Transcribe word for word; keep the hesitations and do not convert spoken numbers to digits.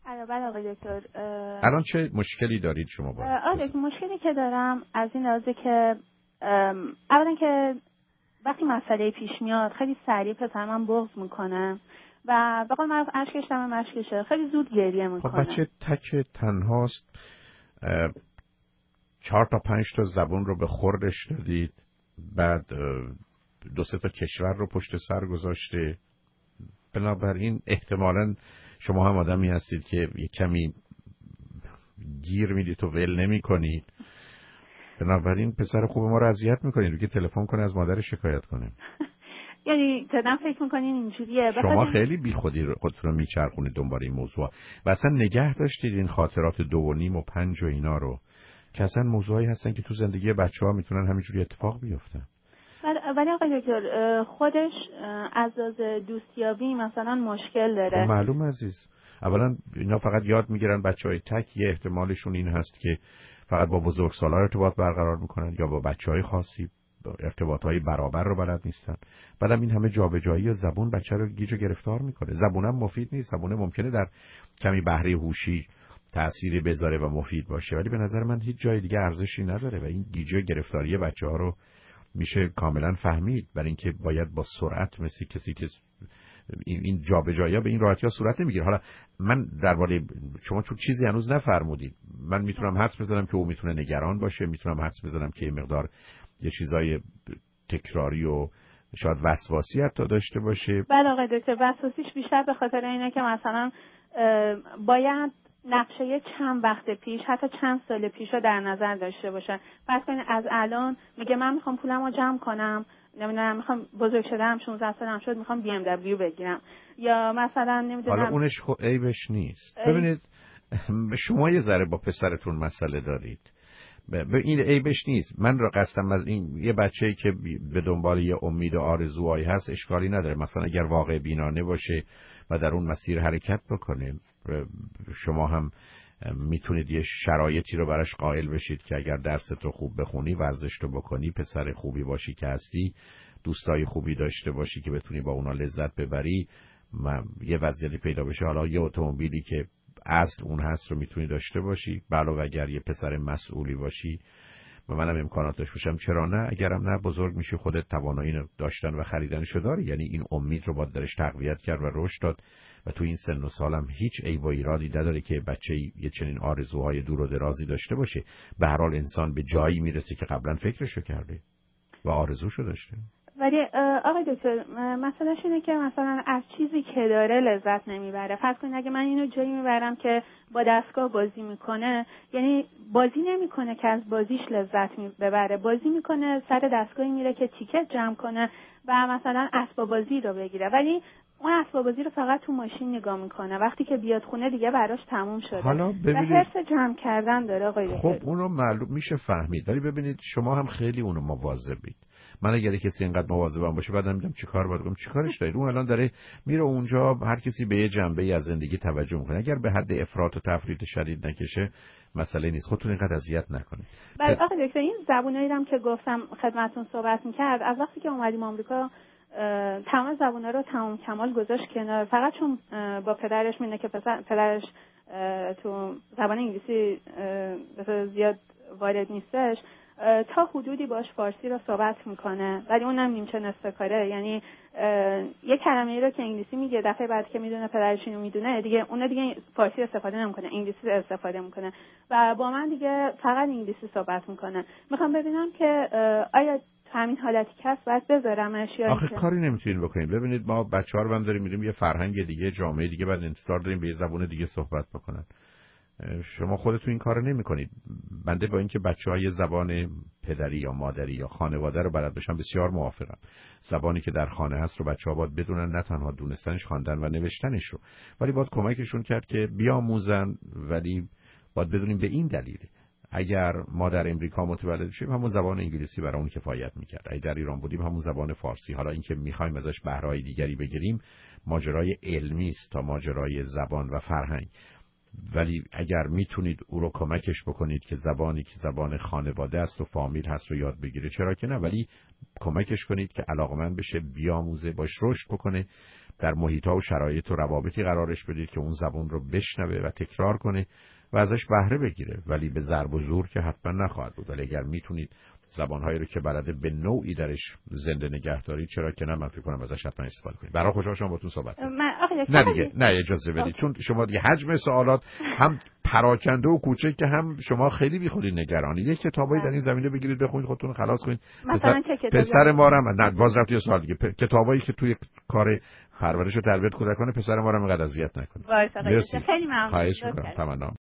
بله آقای دکتر. الان چه مشکلی دارید شما با؟ آقای دکتر مشکلی که دارم از این لحاظه که اولا که وقتی مسئله پیش میاد خیلی سریع پسر من بغض میکنه و به قول معروف اشکش دم مشکشه، خیلی زود گریه میکنه. خب بچه تک تنهاست، چهار تا پنج تا زبون رو به خوردش دادید، بعد دو سه تا کشور رو پشت سر گذاشته، بنابراین احتمالاً شما هم آدمی هستید که یه کمی گیر میدید و ول نمی کنید، بنابراین پسر خوب ما رو اذیت میکنید، دیگه تلفن کنه از مادر شکایت کنه. یعنی تدام فکر میکنین اینجوریه؟ شما خیلی بی خودی خودتون رو میچرخونید دنبال این موضوع و اصلا نگه داشتید این خاطرات دو و نیم و پنج و اینا رو که اصلا موضوعی هستن که تو زندگی بچه ها میتونن همینجوری اتفاق بیفتن. ولی آقای دکتر خودش از لحاظ دوستیابی مثلا مشکل داره. خب معلوم عزیز، اولا اینا فقط یاد میگیرن بچهای تک، یه احتمالشون این هست که فقط با بزرگسالا ارتباط برقرار میکنن یا با بچهای خاصی ارتباطهای برابر رو بلد نیستن. بعدم این همه جابجایی زبون بچه رو گیج و گرفتار میکنه. زبونم مفید نیست، زبونه ممکنه در کمی بهره هوشی تأثیری بذاره و مفید باشه، ولی به نظر من هیچ جای دیگه ارزشی نداره و این گیج و گرفتاری بچه‌ها رو میشه کاملا فهمید، برای اینکه باید با سرعت مثل کسی که این این جابجایی به این راحتی ها صورت نمیگیره. حالا من درباره شما چون چیزی هنوز نفرمودید، من میتونم حدس بزنم که او میتونه نگران باشه، میتونم حدس بزنم که یه مقدار یه چیزای تکراری و شاید وسواسی حتی داشته باشه. بله آقای دکتر، وسواسیش بیشتر به خاطر اینه که مثلا باید نقشه چند وقت پیش حتی چند سال پیش رو در نظر داشته باشه. فرض کنید از الان میگه من میخوام پولمو جمع کنم، نمیدونم میخوام بزرگ شدم شانزده سالم شد میخوام بی ام دبلیو بگیرم، یا مثلا نمیدونم. حالا اونش خب عیبش نیست. ببینید شما یه ذره با پسرتون مسئله دارید، به این عیبش نیست. من را قصدم از این یه بچه‌ای که به دنبال یه امید و آرزوهایی هست اشکالی نداره، مثلا اگر واقع بینانه باشه و در اون مسیر حرکت بکنه، شما هم میتونید یه شرایطی رو براش قائل بشید که اگر درست رو خوب بخونی، ورزش رو بکنی، پسر خوبی باشی که هستی، دوستای خوبی داشته باشی که بتونی با اونا لذت ببری، یه وضعیتی پیدا بشه. حالا یه اتومبیلی که اصل اون هست رو میتونی داشته باشی، علاوه اگر یه پسر مسئولی باشی و منم امکاناتش باشم چرا نه، اگرم نه بزرگ میشی خودت توانایی داشتن و خریدنشو داری. یعنی این امید رو باید درش تقویت کرد و رشد داد و تو این سن و سالم هیچ عیب و ایرادی نداره که بچه یه چنین آرزوهای دور و درازی داشته باشه. به هر حال انسان به جایی میرسه که قبلا فکرشو کرده و آرزوشو داشته. ولی آقای دکتر مسئلهش اینه که مثلا از چیزی که داره لذت نمیبره. فرض کنید اگه من اینو جایی میبرم که با دستگاه بازی میکنه، یعنی بازی نمیکنه که از بازیش لذت ببره، بازی میکنه سر دستگاهی میره که تیکت جمع کنه و مثلا اسباب بازی رو بگیره، ولی اون اسباب بازی رو فقط تو ماشین نگاه میکنه، وقتی که بیاد خونه دیگه براش تموم شده. حالا ببینید حرص جمع کردن داره آقای دکتر. خب اونو معلوم میشه فهمید، ولی ببینید شما هم خیلی اونو مواظبید. من اگر کسی اینقدر مواظبم باشه بعدم میگم چیکار باید کنم، چیکارش دارید؟ اون الان داره میره اونجا، هر کسی به یه جنبه‌ای از زندگی توجه میکنه. اگر به حد افراط و تفریط شدید نکشه مسئله نیست، خودتون اینقدر اذیت نکنید. بله آقای دکتر، این زبونایی هم که گفتم خدمتتون صحبت میکرد، از وقتی که اومدیم آمریکا تمام زبونا رو تمام کمال گذاشت کنار، فقط چون با پدرش میونه که پدرش تو زبان انگلیسی زیاد وارد نیستش، تا حدودی باش فارسی رو صحبت میکنه، ولی اونم نیمچه نصف کاره. یعنی یه کلمه‌ای رو که انگلیسی میگه دفعه بعد که میدونه پدرش اینو میدونه دیگه اون دیگه فارسی استفاده نمیکنه، انگلیسی استفاده میکنه و با من دیگه فقط انگلیسی صحبت میکنه. میخوام ببینم که آیا همین حالتی که هست باید بذارمش یا آخه کاری نمیتونین بکنید. ببینید ما بچه‌ها رو هم داریم میدیم یه فرهنگ دیگه، جامعه دیگه، بعد انتظار داریم به یه زبون دیگه صحبت بکنن. شما خودتون این کارو نمی‌کنید. بنده با اینکه بچه‌های زبان پدری یا مادری یا خانواده رو بلد باشن بسیار موافقم. زبانی که در خانه هست رو بچه‌ها باید بدونن، نه تنها دونستنش، خواندن و نوشتنش رو، ولی باید کمکشون کرد که بیاموزن. ولی باید بدونیم به این دلیل اگر ما در امریکا متولد شدیم همون زبان انگلیسی برای اون کفایت می‌کرد، اگر در ایران بودیم همون زبان فارسی. حالا اینکه می‌خوایم ازش بهره‌های دیگری بگیریم ماجرای علمی است تا ماجرای زبان و فرهنگ. ولی اگر میتونید او رو کمکش بکنید که زبانی که زبان خانواده است و فامیل هست رو یاد بگیره، چرا که نه، ولی کمکش کنید که علاقمند بشه، بیاموزه، باش رشد بکنه. در محیط‌ها و شرایط و روابطی قرارش بدید که اون زبان رو بشنوه و تکرار کنه و ازش بهره بگیره، ولی به ضرب و زور که حتما نخواهد بود. ولی اگر میتونید زبان‌هایی رو که بلده به نوعی درش زنده نگه دارید، چرا که نه، من فکر کنم ازش حتما استفاده کنید. برای خوشحال شدم باهاتون صحبت کردم. نه دیگه نه اجازه بدید، چون شما دیگه حجم سوالات هم پراکنده و کوچک که هم شما خیلی بیخودی نگرانی. یک کتابایی در این زمینه بگیرید بخونید، خودتون خلاص کنید. پسر پسر ما رو نه باز رفت یه سوال دیگه، پ... کتابایی که توی کار پرورش و تربیت کودکان پسر ما رو اینقدر اذیت نکنید. خیلی ممنون. خواهش می‌کنم. تمام.